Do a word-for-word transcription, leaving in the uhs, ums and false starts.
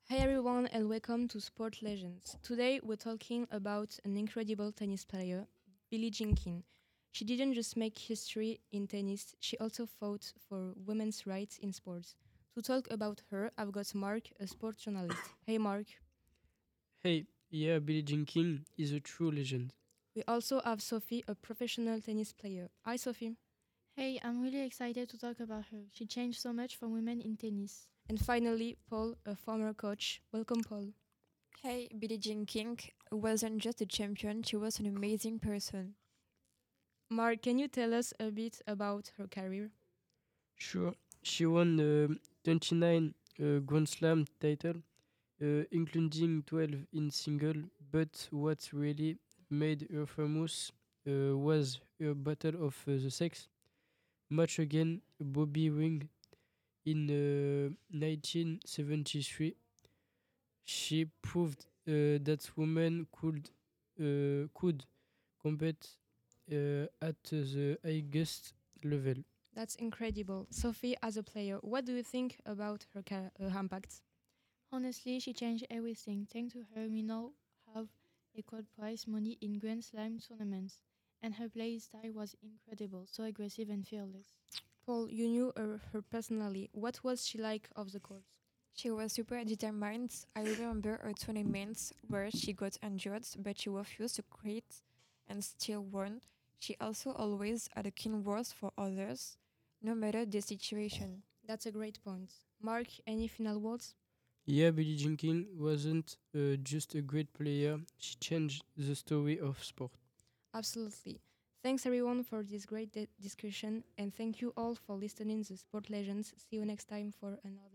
Hi everyone and welcome to Sport Legends. Today we're talking about an incredible tennis player, Billie Jean King. She didn't just make history in tennis, she also fought for women's rights in sports. To talk about her, I've got Mark, a sports journalist. Hey Mark. Hey, yeah, Billie Jean King is a true legend. We also have Sophie, a professional tennis player. Hi Sophie. Hey, I'm really excited to talk about her. She changed so much for women in tennis. And finally, Paul, a former coach. Welcome Paul. Hey, Billie Jean King wasn't just a champion, she was an amazing person. Mark, can you tell us a bit about her career? Sure, she won uh, twenty-nine uh, Grand Slam title, uh, including twelve in single. But what really made her famous uh, was her battle of uh, the sex match against Bobby Ring in uh, nineteen seventy-three. She proved uh, that women could uh, could compete uh, at the highest level. That's incredible. Sophie, as a player, what do you think about her, ca- her impact? Honestly, she changed everything. Thanks to her, we now have equal prize money in Grand Slam tournaments. And her play style was incredible, so aggressive and fearless. Paul, you knew her, her personally. What was she like off the court? She was super determined. I remember her tournaments where she got injured, but she refused to quit and still won. She also always had a keen word for others, no matter the situation. That's a great point. Mark, any final words? Yeah, Billie Jean King wasn't uh, just a great player, she changed the story of sport. Absolutely. Thanks everyone for this great di- discussion, and thank you all for listening to Sport Legends. See you next time for another.